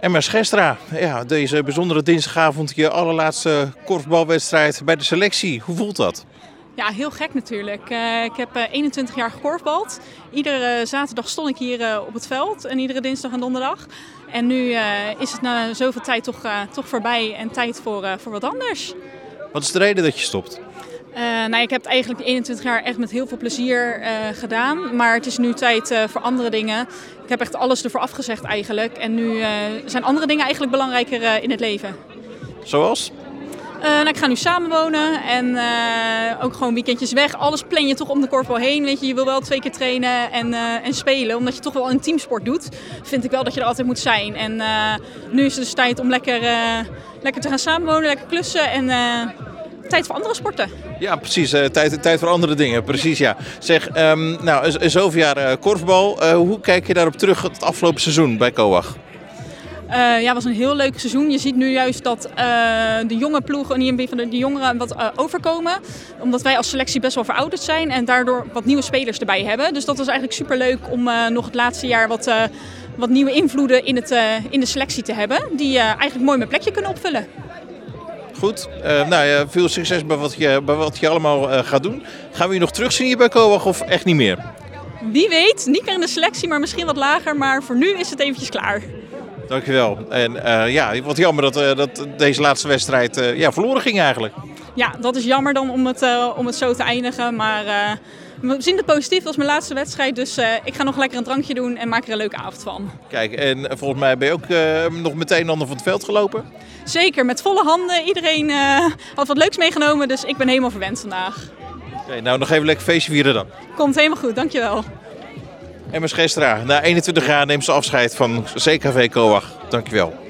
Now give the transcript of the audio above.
Emma Scherstra, ja, deze bijzondere dinsdagavond, je allerlaatste korfbalwedstrijd bij de selectie. Hoe voelt dat? Ja, heel gek natuurlijk. Ik heb 21 jaar gekorfbald. Iedere zaterdag stond ik hier op het veld en iedere dinsdag en donderdag. En nu is het na zoveel tijd toch voorbij en tijd voor wat anders. Wat is de reden dat je stopt? Ik heb het eigenlijk 21 jaar echt met heel veel plezier gedaan. Maar het is nu tijd voor andere dingen. Ik heb echt alles ervoor afgezegd eigenlijk. En nu zijn andere dingen eigenlijk belangrijker in het leven. Zoals? Ik ga nu samenwonen en ook gewoon weekendjes weg. Alles plan je toch om de korfbal heen. Weet je, je wil wel 2 keer trainen en spelen. Omdat je toch wel een teamsport doet, vind ik wel dat je er altijd moet zijn. En nu is het dus tijd om lekker te gaan samenwonen, lekker klussen en tijd voor andere sporten. Ja, precies. Tijd voor andere dingen. Precies, ja. Zeg, zoveel jaar korfbal. Hoe kijk je daarop terug het afgelopen seizoen bij COAG? Het was een heel leuk seizoen. Je ziet nu juist dat de jonge ploegen, niet van de jongeren, wat overkomen. Omdat wij als selectie best wel verouderd zijn en daardoor wat nieuwe spelers erbij hebben. Dus dat was eigenlijk superleuk om nog het laatste jaar wat nieuwe invloeden in de selectie te hebben. Die eigenlijk mooi mijn plekje kunnen opvullen. Goed. Veel succes bij wat je allemaal gaat doen. Gaan we je nog terugzien hier bij COAG of echt niet meer? Wie weet, niet meer in de selectie, maar misschien wat lager. Maar voor nu is het eventjes klaar. Dankjewel. En wat jammer dat deze laatste wedstrijd verloren ging eigenlijk. Ja, dat is jammer dan om het zo te eindigen. Maar we zien het positief. Dat was mijn laatste wedstrijd. Dus ik ga nog lekker een drankje doen en maak er een leuke avond van. Kijk, en volgens mij ben je ook nog meteen van het veld gelopen? Zeker, met volle handen. Iedereen had wat leuks meegenomen. Dus ik ben helemaal verwend vandaag. Oké, nou nog even lekker feestje vieren dan. Komt helemaal goed, dankjewel. Emma Scherstra, na 21 jaar neemt ze afscheid van CKV COAG. Dankjewel.